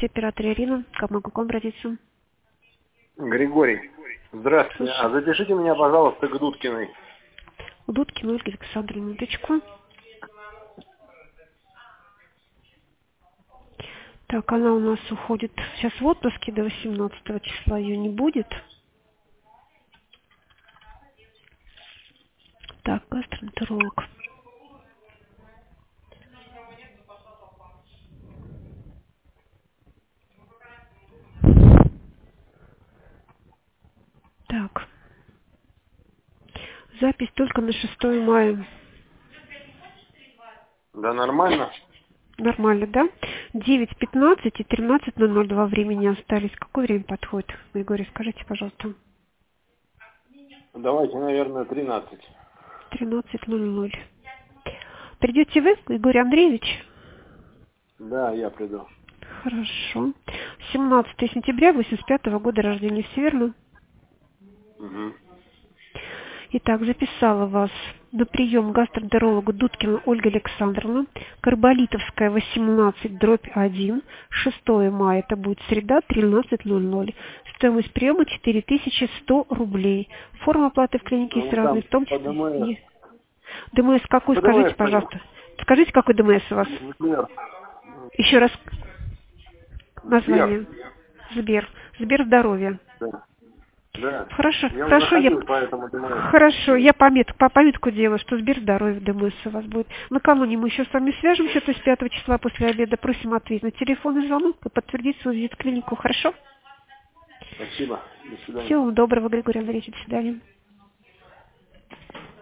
Здравствуйте, оператор Ирина. Как могу к вам обратиться? Григорий, здравствуйте. Слушай. А запишите меня, пожалуйста, к Дудкиной. У Дудкина Ольги Александровны, минуточку. Так, она у нас уходит сейчас в отпуске до 18 числа, ее не будет. Так, гастроэнтеролог. Так, запись только на 6 мая. Да нормально? Нормально, да? 9:15 и 13:00 два времени остались. Какое время подходит? Григорий, скажите, пожалуйста. Давайте, наверное, 13. 13:00. Придете вы, Григорий Андреевич? Да, я приду. Хорошо. 17 сентября 85 года рождения, все верно? Угу. Итак, записала вас на прием к гастроэнтерологу Дудкина Ольга Александровна, Карболитовская, 18/1, 6 мая, это будет среда, 13:00. Стоимость приема 4100 рублей. Форма оплаты в клинике есть Ну, там разные, в том по числе ДМС. и... ДМС какой, По скажите, ДМС пойду. пожалуйста. Скажите, какой ДМС у вас? Сбер. Еще раз Сбер. название. Сбер. Сбер здоровья. Да. Да. Хорошо, Я уже хорошо, заходил по этому ДМС. хорошо, я по пометку делаю, что Сбер здоровье ДМС у вас будет. Накануне мы еще с вами свяжемся, то есть 5 числа после обеда, просим ответить на телефонный звонок и подтвердить свой визит в клинику, хорошо? Спасибо. До свидания. Всего вам доброго, Григорий Андреевич, до свидания.